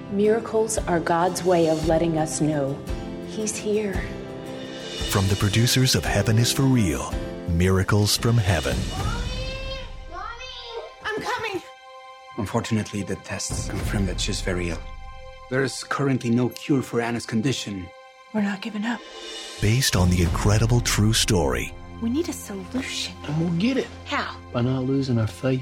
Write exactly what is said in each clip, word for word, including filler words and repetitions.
Miracles are God's way of letting us know He's here. From the producers of Heaven is for Real, Miracles from Heaven. Mommy! I'm coming! Unfortunately, the tests confirm that she's very ill. There is currently no cure for Anna's condition. We're not giving up. Based on the incredible true story. We need a solution. And we'll get it. How? By not losing our faith.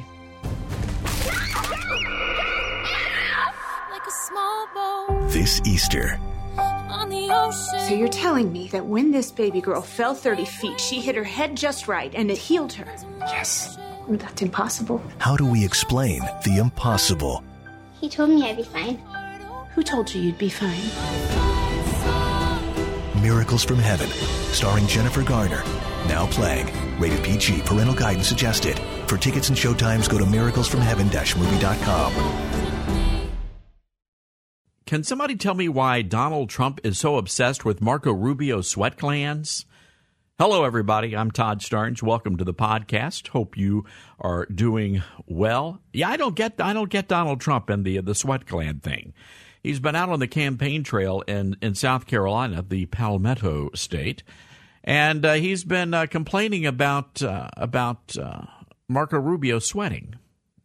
Like a small boat This Easter. on the ocean. So you're telling me that when this baby girl fell thirty feet, she hit her head just right and it healed her? Yes. Well, that's impossible. How do we explain the impossible? He told me I'd be fine. Who told you you'd be fine? Miracles from Heaven, starring Jennifer Garner. Now playing. Rated P G. Parental guidance suggested. For tickets and showtimes, go to miracles from heaven dash movie dot com. Can somebody tell me why Donald Trump is so obsessed with Marco Rubio's sweat glands? Hello, everybody. I'm Todd Starnes. Welcome to the podcast. Hope you are doing well. Yeah, I don't get I don't get Donald Trump and the the sweat gland thing. He's been out on the campaign trail in, in South Carolina, the Palmetto State, and uh, he's been uh, complaining about uh, about uh, Marco Rubio sweating.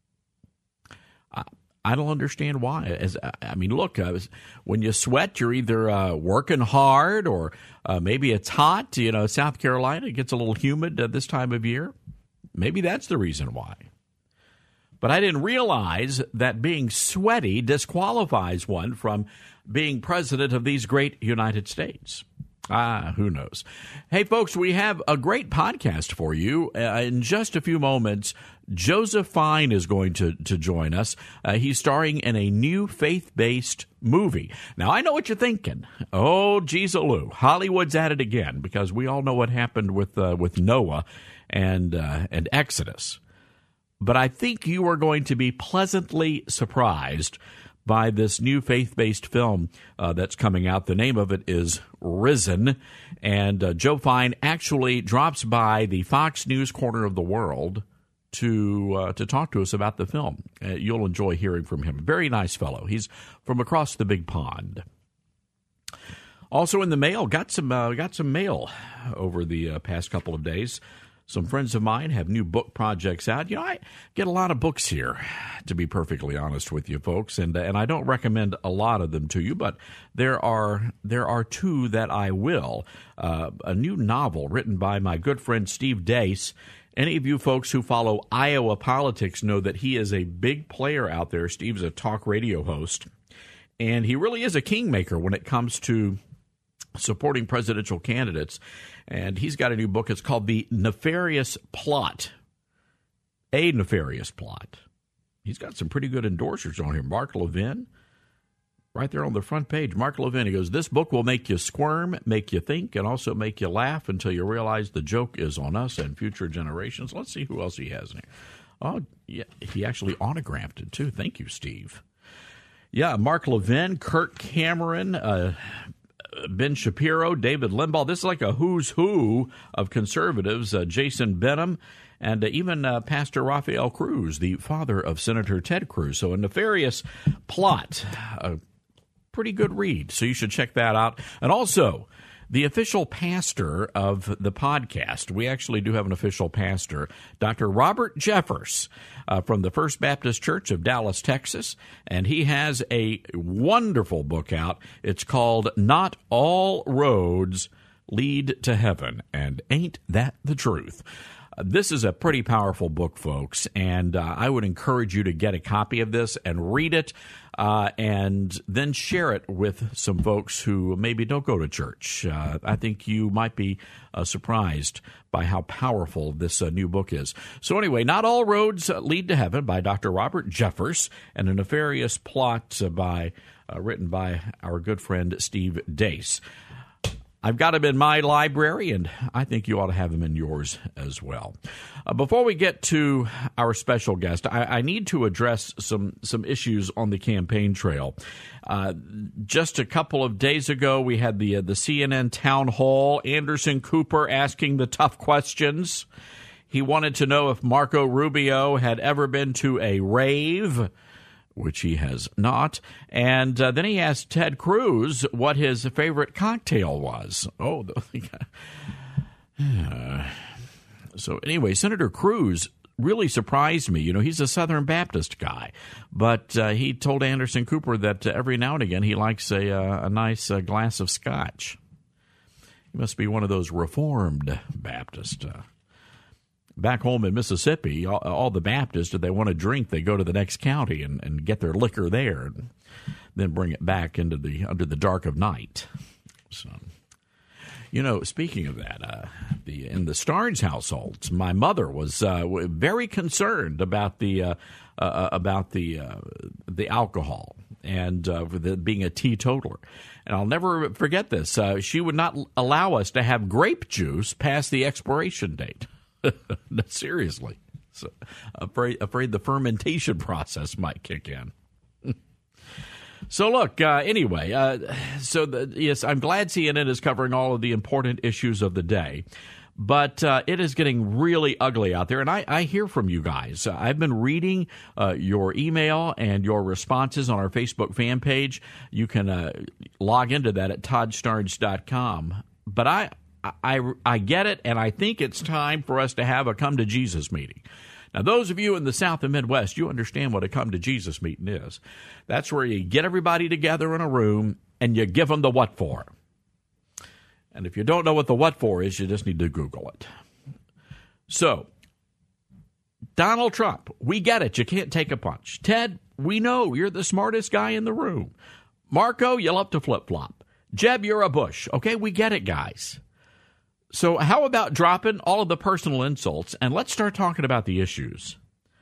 I, I don't understand why. As I mean, look, uh, when you sweat, you're either uh, working hard or uh, maybe it's hot. You know, South Carolina gets a little humid at this time of year. Maybe that's the reason why. But I didn't realize that being sweaty disqualifies one from being president of these great United States. Ah, who knows? Hey, folks, we have a great podcast for you. Uh, in just a few moments, Joseph Fine is going to, to join us. Uh, he's starring in a new faith-based movie. Now, I know what you're thinking. Oh, geez, Lou, Hollywood's at it again, because we all know what happened with uh, with Noah and uh, and Exodus. But I think you are going to be pleasantly surprised by this new faith-based film uh, that's coming out. The name of it is Risen, and uh, Joe Fine actually drops by the Fox News corner of the world to uh, to talk to us about the film. Uh, you'll enjoy hearing from him. Very nice fellow. He's from across the big pond. Also in the mail, got some uh, got some mail over the uh, past couple of days. Some friends of mine have new book projects out. You know, I get a lot of books here, to be perfectly honest with you folks, and and I don't recommend a lot of them to you, but there are there are two that I will. Uh, a new novel written by my good friend Steve Deace. Any of you folks who follow Iowa politics know that he is a big player out there. Steve's a talk radio host, and he really is a kingmaker when it comes to supporting presidential candidates. And he's got a new book. It's called The Nefarious Plot. A Nefarious Plot. He's got some pretty good endorsers on here. Mark Levin, right there on the front page. Mark Levin, he goes, this book will make you squirm, make you think, and also make you laugh until you realize the joke is on us and future generations. Let's see who else he has in here. Oh, yeah, he actually autographed it, too. Thank you, Steve. Yeah, Mark Levin, Kirk Cameron, uh, Ben Shapiro, David Limbaugh. This is like a who's who of conservatives. Uh, Jason Benham, and uh, even uh, Pastor Rafael Cruz, the father of Senator Ted Cruz. So a nefarious plot. A pretty good read. So you should check that out. And also, the official pastor of the podcast. We actually do have an official pastor, Doctor Robert Jeffers uh, from the First Baptist Church of Dallas, Texas. And he has a wonderful book out. It's called Not All Roads Lead to Heaven. And ain't that the truth? This is a pretty powerful book, folks, and uh, I would encourage you to get a copy of this and read it uh, and then share it with some folks who maybe don't go to church. Uh, I think you might be uh, surprised by how powerful this uh, new book is. So anyway, Not All Roads Lead to Heaven by Doctor Robert Jeffers, and A Nefarious Plot uh, by uh, written by our good friend Steve Deace. I've got them in my library, and I think you ought to have them in yours as well. Uh, before we get to our special guest, I, I need to address some, some issues on the campaign trail. Uh, just a couple of days ago, we had the, uh, the C N N town hall, Anderson Cooper asking the tough questions. He wanted to know if Marco Rubio had ever been to a rave. which he has not. And uh, then he asked Ted Cruz what his favorite cocktail was. Oh, uh, so anyway, Senator Cruz really surprised me. You know, he's a Southern Baptist guy, but uh, he told Anderson Cooper that uh, every now and again he likes a, uh, a nice uh, glass of scotch. He must be one of those Reformed Baptists. Uh, back home in Mississippi, all, all the Baptists, if they want to drink, they go to the next county and, and get their liquor there and then bring it back into the under the dark of night. So, you know, speaking of that, uh, the in the Starnes households, my mother was uh, very concerned about the uh, uh, about the uh, the alcohol and uh, the, being a teetotaler. And I'll never forget this. Uh, she would not allow us to have grape juice past the expiration date. Seriously. So, afraid, afraid the fermentation process might kick in. So, look, uh, anyway, uh, so the, yes, I'm glad C N N is covering all of the important issues of the day. But uh, it is getting really ugly out there, and I, I hear from you guys. Uh, I've been reading uh, your email and your responses on our Facebook fan page. You can uh, log into that at todd starnes dot com. But I, I, I get it, and I think it's time for us to have a Come to Jesus meeting. Now, those of you in the South and Midwest, you understand what a Come to Jesus meeting is. That's where you get everybody together in a room, and you give them the what for. And if you don't know what the what for is, you just need to Google it. So, Donald Trump, we get it. You can't take a punch. Ted, we know you're the smartest guy in the room. Marco, you love to flip-flop. Jeb, you're a Bush. Okay, we get it, guys. So how about dropping all of the personal insults and let's start talking about the issues?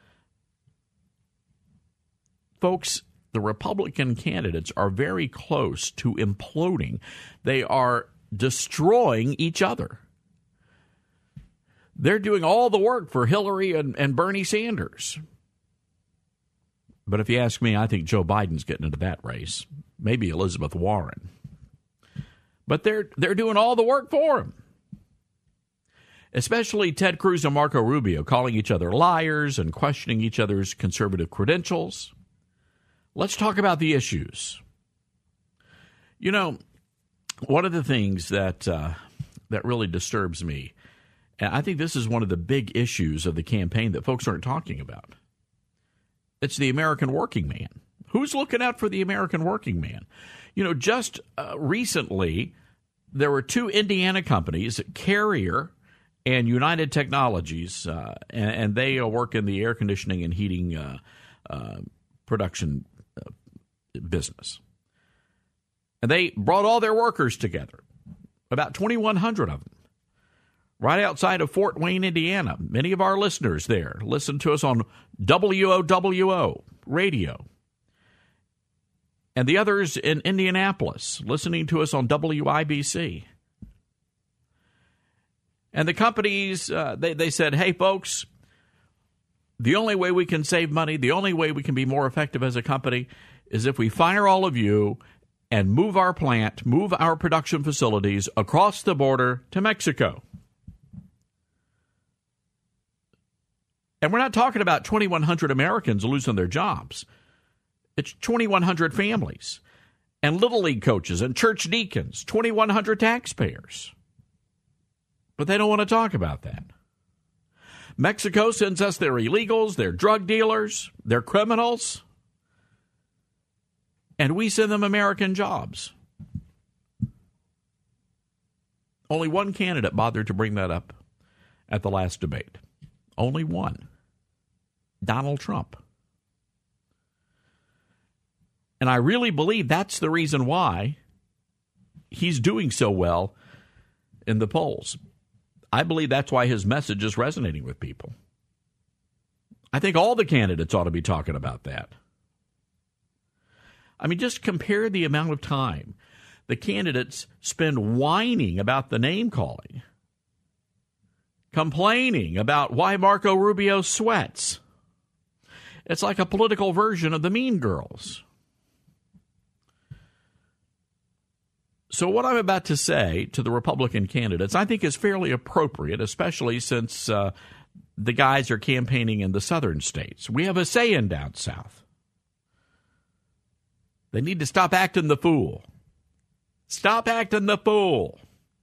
Folks, the Republican candidates are very close to imploding. They are destroying each other. They're doing all the work for Hillary and, and Bernie Sanders. But if you ask me, I think Joe Biden's getting into that race. Maybe Elizabeth Warren. But they're they're doing all the work for him. Especially Ted Cruz and Marco Rubio calling each other liars and questioning each other's conservative credentials. Let's talk about the issues. You know, one of the things that uh, that really disturbs me, and I think this is one of the big issues of the campaign that folks aren't talking about, it's the American working man. Who's looking out for the American working man? You know, just uh, recently, there were two Indiana companies, Carrier and United Technologies, uh, and, and they work in the air conditioning and heating uh, uh, production uh, business. And they brought all their workers together, about twenty-one hundred of them, right outside of Fort Wayne, Indiana. Many of our listeners there listen to us on W O W O radio. And the others in Indianapolis listening to us on W I B C. And the companies, uh, they, they said, hey, folks, the only way we can save money, the only way we can be more effective as a company is if we fire all of you and move our plant, move our production facilities across the border to Mexico. And we're not talking about twenty-one hundred Americans losing their jobs. It's twenty-one hundred families and Little League coaches and church deacons, twenty-one hundred taxpayers. But they don't want to talk about that. Mexico sends us their illegals, their drug dealers, their criminals, and we send them American jobs. Only one candidate bothered to bring that up at the last debate. Only one. Donald Trump. And I really believe that's the reason why he's doing so well in the polls. I believe that's why his message is resonating with people. I think all the candidates ought to be talking about that. I mean, just compare the amount of time the candidates spend whining about the name calling, complaining about why Marco Rubio sweats. It's like a political version of the Mean Girls. So what I'm about to say to the Republican candidates, I think is fairly appropriate, especially since uh, the guys are campaigning in the southern states. We have a say-in down south. They need to stop acting the fool. Stop acting the fool.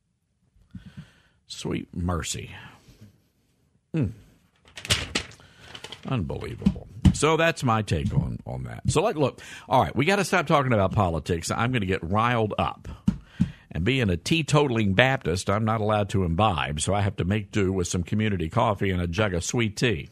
Sweet mercy. Hmm. Unbelievable. So that's my take on, on that. So, like, look, all right, we got to stop talking about politics. I'm going to get riled up. And being a teetotaling Baptist, I'm not allowed to imbibe, so I have to make do with some community coffee and a jug of sweet tea.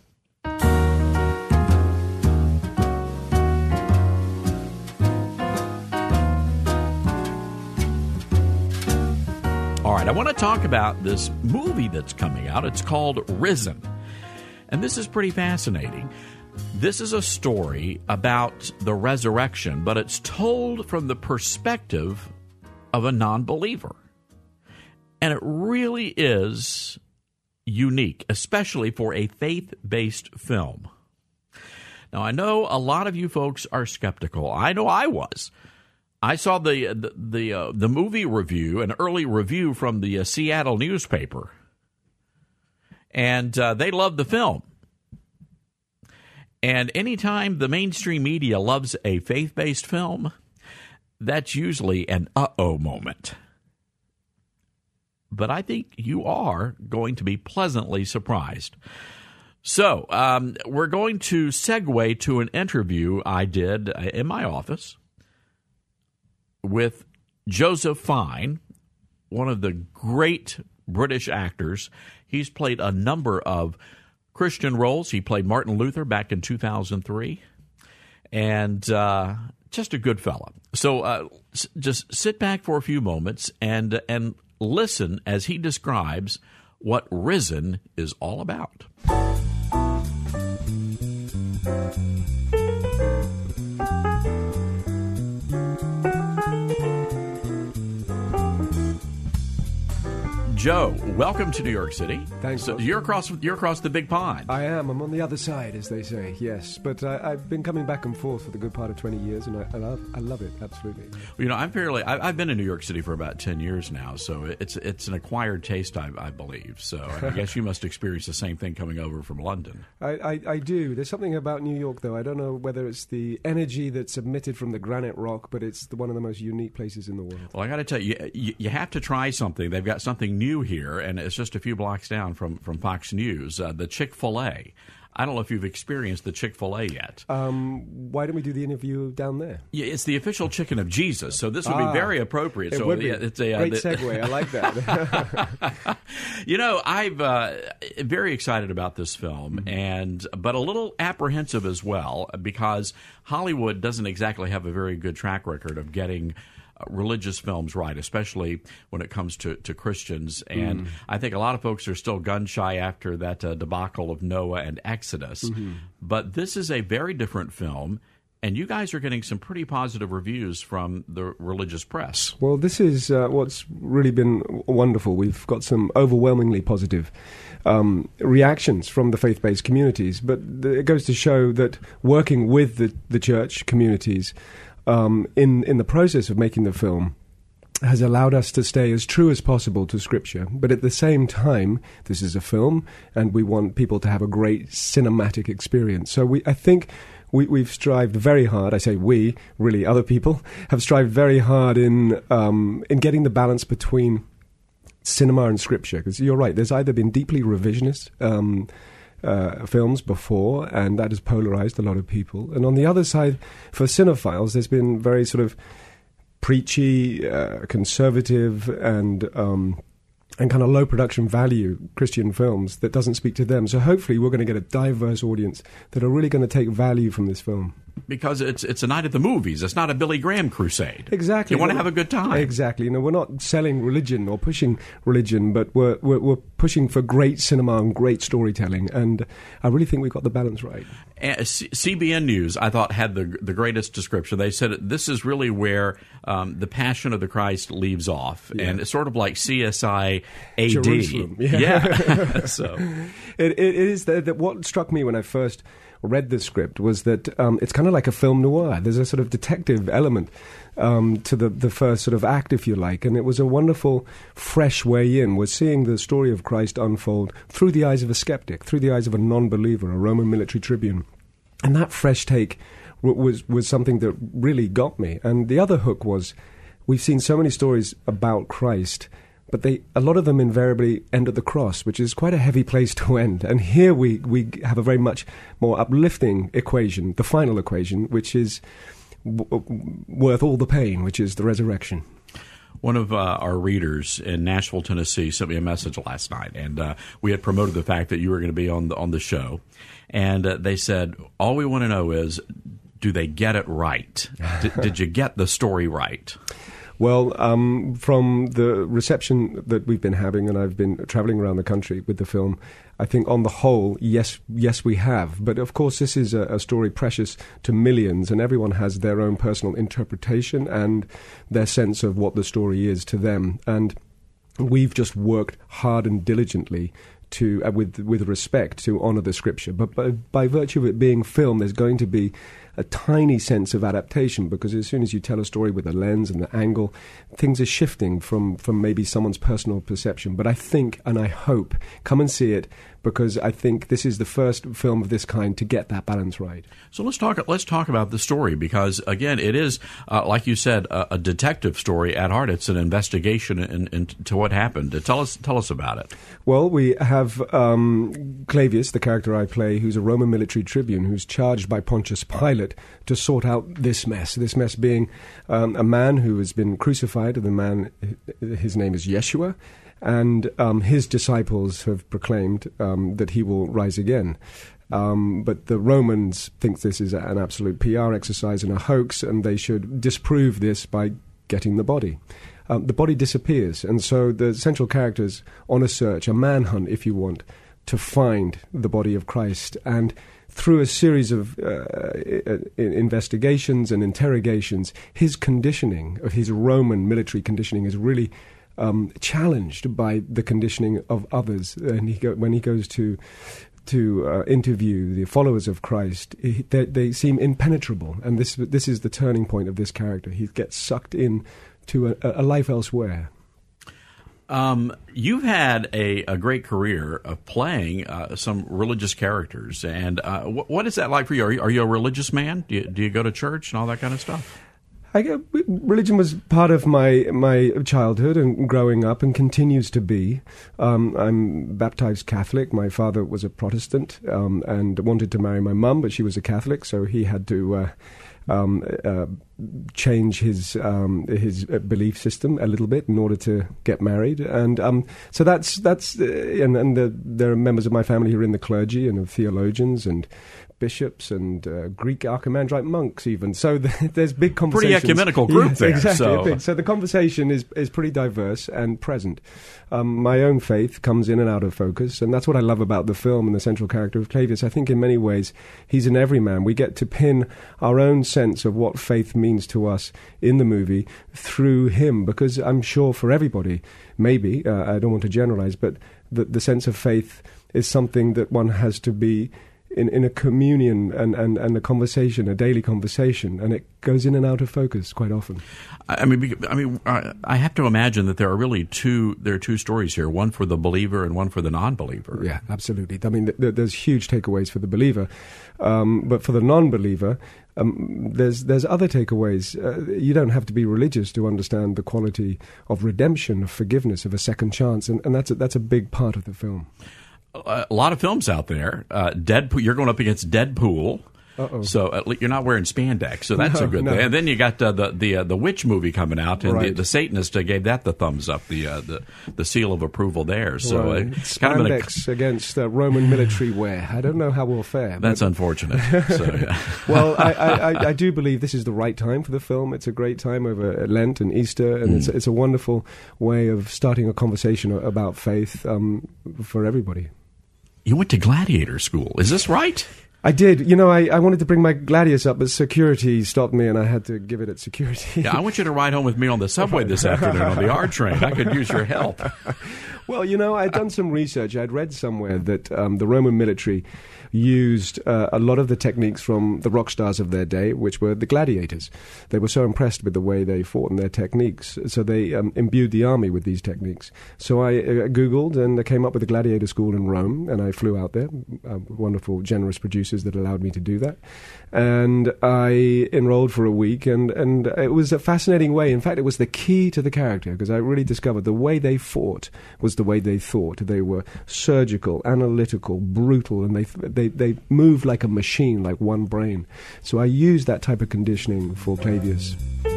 All right, I want to talk about this movie that's coming out. It's called Risen. And this is pretty fascinating. This is a story about the resurrection, but it's told from the perspective of a non-believer. And it really is unique, especially for a faith-based film. Now, I know a lot of you folks are skeptical. I know I was. I saw the the the, uh, the movie review, an early review from the uh, Seattle newspaper, and uh, they loved the film. And anytime the mainstream media loves a faith-based film, that's usually an uh-oh moment. But I think you are going to be pleasantly surprised. So um, we're going to segue to an interview I did in my office with Joseph Fiennes, one of the great British actors. He's played a number of Christian roles. He played Martin Luther back in two thousand three, and uh, just a good fella. So uh, s- just sit back for a few moments and and listen as he describes what Risen is all about. Joe, welcome to New York City. Thanks. So you're across. You're across the big pond. I am. I'm on the other side, as they say. Yes, but uh, I've been coming back and forth for the good part of twenty years, and I, I love. I love it absolutely. Well, you know, I'm fairly. I, I've been in New York City for about ten years now, so it's it's an acquired taste, I, I believe. So I guess you must experience the same thing coming over from London. I, I, I do. There's something about New York, though. I don't know whether it's the energy that's emitted from the granite rock, but it's the, one of the most unique places in the world. Well, I got to tell you, you, you have to try something. They've got something new here, and it's just a few blocks down from, from Fox News, uh, the Chick-fil-A. I don't know if you've experienced the Chick-fil-A yet. Um, why don't we do the interview down there? Yeah, it's the official chicken of Jesus, so this would ah, be very appropriate. It so would be. Yeah, it's a uh, great the, segue. I like that. You know, I'm uh, very excited about this film, mm-hmm. and but a little apprehensive as well, because Hollywood doesn't exactly have a very good track record of getting religious films right, especially when it comes to, to Christians. And mm. I think a lot of folks are still gun-shy after that uh, debacle of Noah and Exodus. Mm-hmm. But this is a very different film, and you guys are getting some pretty positive reviews from the religious press. Well, this is uh, what's really been wonderful. We've got some overwhelmingly positive um, reactions from the faith-based communities, but th- it goes to show that working with the, the church communities Um, in, in the process of making the film has allowed us to stay as true as possible to Scripture. But at the same time, this is a film, and we want people to have a great cinematic experience. So we, I think we, we've strived very hard, I say we, really other people, have strived very hard in um, in getting the balance between cinema and Scripture. Because you're right, there's either been deeply revisionist um Uh, films before, and that has polarized a lot of people. And on the other side, for cinephiles, there's been very sort of preachy, uh, conservative, and um, and kind of low production value Christian films that doesn't speak to them. So hopefully we're going to get a diverse audience that are really going to take value from this film. Because it's it's a night at the movies. It's not a Billy Graham crusade. Exactly. You want to have a good time. Exactly. You know, we're not selling religion or pushing religion, but we're, we're we're pushing for great cinema and great storytelling. And I really think we've got the balance right. Uh, C- CBN News, I thought, had the the greatest description. They said this is really where um, the Passion of the Christ leaves off, yeah. And it's sort of like C S I A D. Jerusalem. Yeah. yeah. so it, it is that, that what struck me when I first read the script was that um, it's kind of like a film noir. There's a sort of detective element um, to the, the first sort of act, if you like, and it was a wonderful, fresh way in. We're seeing the story of Christ unfold through the eyes of a skeptic, through the eyes of a non-believer, a Roman military tribune. And that fresh take was was something that really got me. And the other hook was, we've seen so many stories about Christ, but they a lot of them invariably end at the cross, which is quite a heavy place to end. And here we, we have a very much more uplifting equation, the final equation, which is w- worth all the pain, which is the resurrection. One of uh, our readers in Nashville, Tennessee, sent me a message last night, and uh, we had promoted the fact that you were going to be on the, on the show. And uh, they said, all we want to know is, do they get it right? D- did you get the story right? Well, um, from the reception that we've been having, and I've been traveling around the country with the film, I think on the whole, yes, yes, we have. But of course, this is a, a story precious to millions, and everyone has their own personal interpretation and their sense of what the story is to them. And we've just worked hard and diligently to, uh, with with respect, to honour the scripture. But by, by virtue of it being film, there's going to be a tiny sense of adaptation, because as soon as you tell a story with a lens and the angle, things are shifting from, from maybe someone's personal perception. But I think, and I hope, come and see it, because I think this is the first film of this kind to get that balance right. So let's talk. Let's talk about the story, because again, it is, uh, like you said, a, a detective story at heart. It's an investigation in, in, into what happened. Tell us, tell us about it. Well, we have um, Clavius, the character I play, who's a Roman military tribune who's charged by Pontius Pilate to sort out this mess. This mess being um, a man who has been crucified. The man, his name is Yeshua. And um, his disciples have proclaimed um, that he will rise again. Um, but the Romans think this is an absolute P R exercise and a hoax, and they should disprove this by getting the body. Um, the body disappears, and so the central character's on a search, a manhunt, if you want, to find the body of Christ. And through a series of uh, investigations and interrogations, his conditioning, his Roman military conditioning, is really Um, challenged by the conditioning of others. And he go, when he goes to to uh, interview the followers of Christ, he, they, they seem impenetrable. And this this is the turning point of this character. He gets sucked in to a, a life elsewhere. Um, you've had a, a great career of playing uh, some religious characters. And uh, wh- what is that like for you? Are, you? are you a religious man? Do you, do you go to church and all that kind of stuff? I, religion was part of my my childhood and growing up, and continues to be. Um, I'm baptized Catholic. My father was a Protestant um, and wanted to marry my mum, but she was a Catholic, so he had to uh, um, uh, change his um, his belief system a little bit in order to get married. And um, so that's that's uh, and, and the, there are members of my family who are in the clergy and are theologians and bishops and uh, Greek archimandrite monks even. So the, there's big conversations. Pretty ecumenical group yes, there. Exactly. So. so the conversation is, is pretty diverse and present. Um, my own faith comes in and out of focus, and that's what I love about the film and the central character of Clavius. I think in many ways he's an everyman. We get to pin our own sense of what faith means to us in the movie through him, because I'm sure for everybody, maybe, uh, I don't want to generalize, but the, the sense of faith is something that one has to be In, in a communion and, and, and a conversation, a daily conversation, and it goes in and out of focus quite often. I mean, I mean, I have to imagine that there are really two. There are two stories here: one for the believer and one for the non-believer. Yeah, absolutely. I mean, th- th- there's huge takeaways for the believer, um, but for the non-believer, um, there's there's other takeaways. Uh, you don't have to be religious to understand the quality of redemption, of forgiveness, of a second chance, and, and that's a, that's a big part of the film. A lot of films out there. Uh, Deadpool. You're going up against Deadpool. Uh-oh. So at least you're not wearing spandex, so that's no, a good no. thing. And then you got uh, the the uh, the witch movie coming out, and right. the, the Satanist uh, gave that the thumbs up, the uh, the the seal of approval there. So right. uh, Spandex kind of a, against uh, Roman military wear. I don't know how we'll fare. That's but, unfortunate. So, yeah. well, I, I, I do believe this is the right time for the film. It's a great time over Lent and Easter, and mm. it's it's a wonderful way of starting a conversation about faith um, for everybody. You went to gladiator school. Is this right? I did. You know, I, I wanted to bring my Gladius up, but security stopped me, and I had to give it at security. Yeah, I want you to ride home with me on the subway this afternoon on the R train. I could use your help. Well, you know, I'd done some research. I'd read somewhere that um, the Roman military used uh, a lot of the techniques from the rock stars of their day, which were the gladiators. They were so impressed with the way they fought and their techniques, so they um, imbued the army with these techniques. So I uh, Googled and I came up with a gladiator school in Rome, and I flew out there. Uh, wonderful, generous producers that allowed me to do that. And I enrolled for a week, and, and it was a fascinating way. In fact, it was the key to the character, because I really discovered the way they fought was the way they thought. They were surgical, analytical, brutal, and they they they moved like a machine, like one brain. So I used that type of conditioning for Clavius.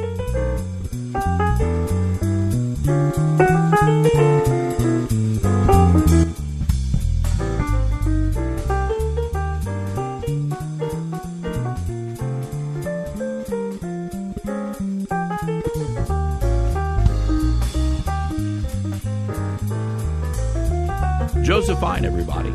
Joseph Fine, everybody.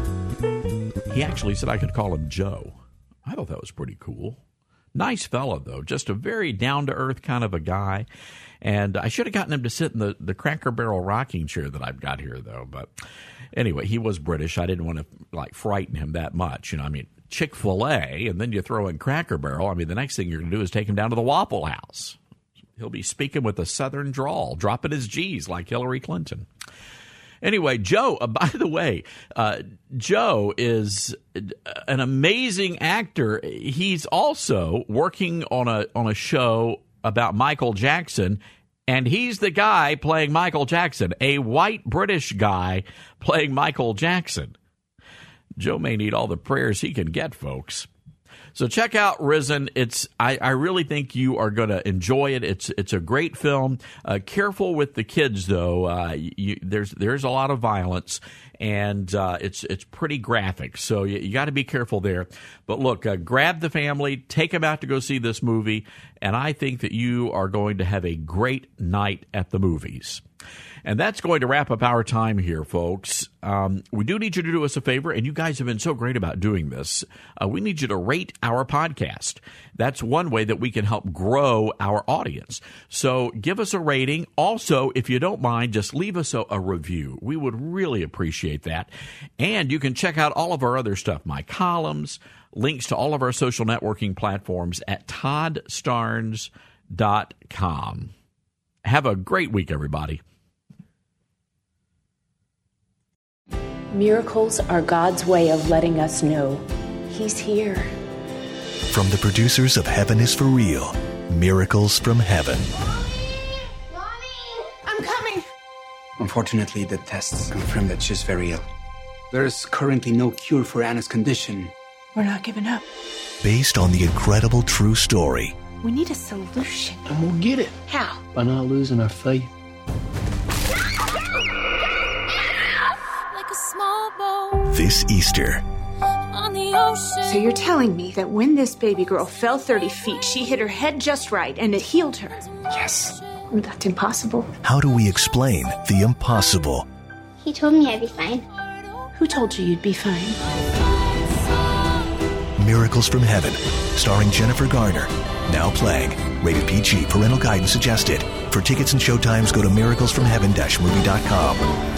He actually said I could call him Joe. I thought that was pretty cool. Nice fella, though. Just a very down-to-earth kind of a guy. And I should have gotten him to sit in the, the Cracker Barrel rocking chair that I've got here, though. But anyway, he was British. I didn't want to, like, frighten him that much. You know, I mean, Chick-fil-A, and then you throw in Cracker Barrel. I mean, the next thing you're going to do is take him down to the Waffle House. He'll be speaking with a Southern drawl, dropping his G's like Hillary Clinton. Anyway, Joe, uh, by the way, uh, Joe is an amazing actor. He's also working on a on a show about Michael Jackson, and he's the guy playing Michael Jackson, a white British guy playing Michael Jackson. Joe may need all the prayers he can get, folks. So check out Risen. It's I, I really think you are going to enjoy it. It's it's a great film. Uh, careful with the kids, though. Uh, you, there's there's a lot of violence, and uh, it's it's pretty graphic. So you, you got to be careful there. But look, uh, grab the family, take them out to go see this movie, and I think that you are going to have a great night at the movies. And that's going to wrap up our time here, folks. Um, we do need you to do us a favor, and you guys have been so great about doing this. Uh, we need you to rate our podcast. That's one way that we can help grow our audience. So give us a rating. Also, if you don't mind, just leave us a, a review. We would really appreciate that. And you can check out all of our other stuff, my columns, links to all of our social networking platforms at todd starnes dot com. Have a great week, everybody. Miracles are God's way of letting us know He's here. From the producers of Heaven is for Real, Miracles from Heaven. Mommy! I'm coming! Unfortunately, the tests confirm that she's very ill. There is currently no cure for Anna's condition. We're not giving up. Based on the incredible true story. We need a solution. And we'll get it. How? By not losing our faith. This Easter. On the ocean. So you're telling me that when this baby girl fell thirty feet, she hit her head just right and it healed her? Yes. Well, that's impossible. How do we explain the impossible? He told me I'd be fine. Who told you you'd be fine? Miracles from Heaven, starring Jennifer Garner. Now playing. Rated P G. Parental guidance suggested. For tickets and showtimes, go to miracles from heaven dash movie dot com.